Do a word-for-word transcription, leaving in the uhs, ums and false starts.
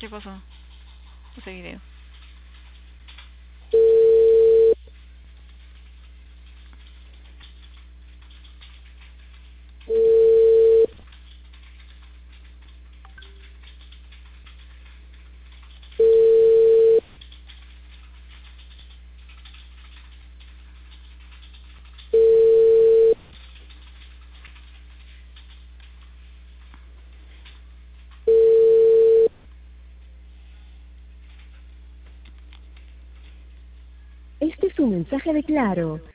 ¿Qué pasó? Ese video. Este es un mensaje de Claro.